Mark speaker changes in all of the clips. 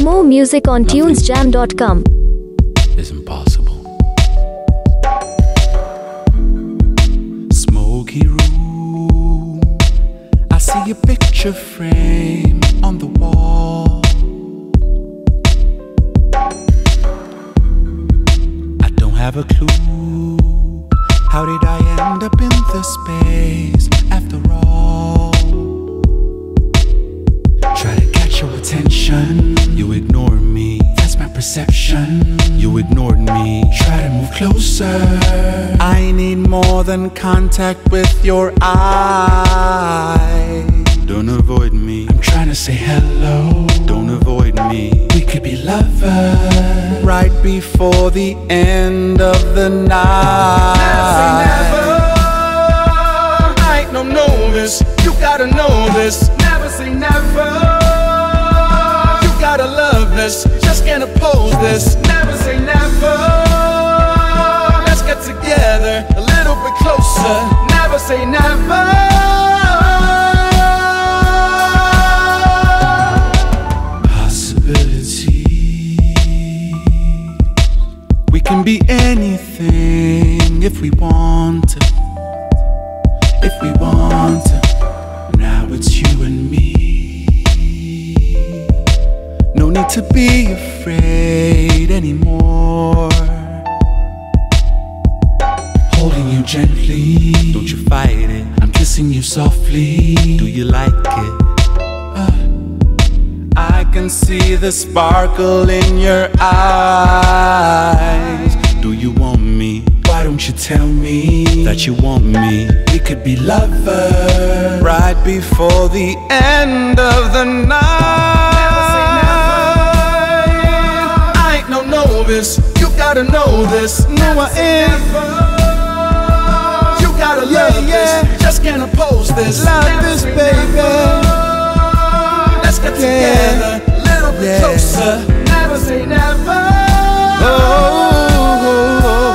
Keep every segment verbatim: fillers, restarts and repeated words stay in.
Speaker 1: More music on
Speaker 2: Nothing
Speaker 1: tunes jam dot com.
Speaker 2: is impossible. Smoky room, I see a picture frame on the wall. I don't have a clue. How did I end up in this space after all? Try to catch your attention, you ignore me. That's my perception. You ignored me. Try to move closer. I need more than contact with your eyes. Don't avoid me. I'm trying to say hello. Don't avoid me. We could be lovers right before the end of the night. Never say never. I ain't no novice. You gotta know this. Never say never. You gotta love this. Just can't oppose this. Never say never. Let's get together a little bit closer. Never say never. We can be anything if we want to. If we want to. Now it's you and me. No need to be afraid anymore. Holding you gently. Don't you fight it. I'm kissing you softly. Do you like it? Uh, I can see the sparkle in your eyes. Do you want me? Why don't you tell me that you want me? We could be lovers right before the end of the night. Never say never. I ain't no novice. You gotta know this. No, I ain't. You gotta love yeah, yeah. this. Just can't oppose this. Love never this, baby. Let's get together a little bit yeah. closer. Never say never. Oh, oh, oh,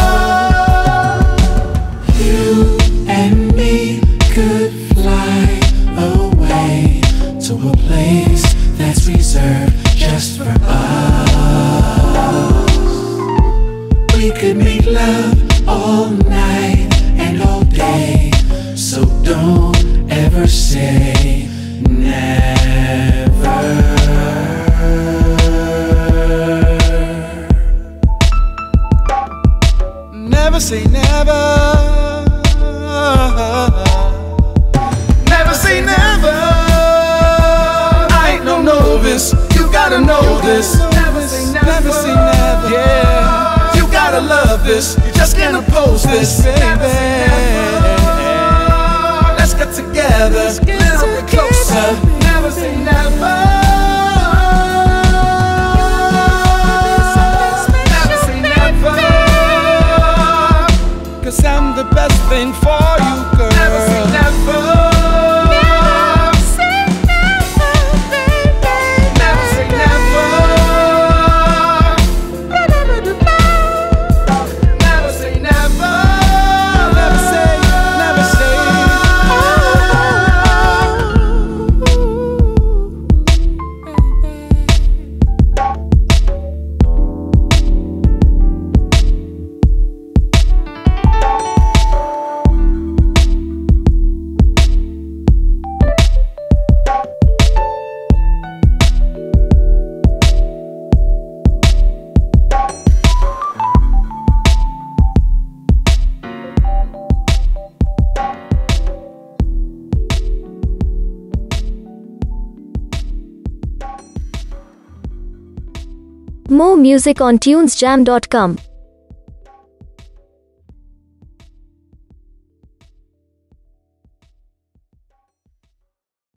Speaker 2: oh. You and me could fly away to a place that's reserved just for us. We could make love all night and all day. So don't ever say never. Never say never. Never say never. I ain't no novice. You gotta know this. Never say never. Never say never. Yeah. You gotta love this. You just can't oppose this, baby. Let's get together a little bit closer. Never say never. Never say never. Cause I'm the best thing for you, girl. Never say never. Never say never, baby. Never say never. Never say never. Never say, never say.
Speaker 1: More music on tunes jam dot com.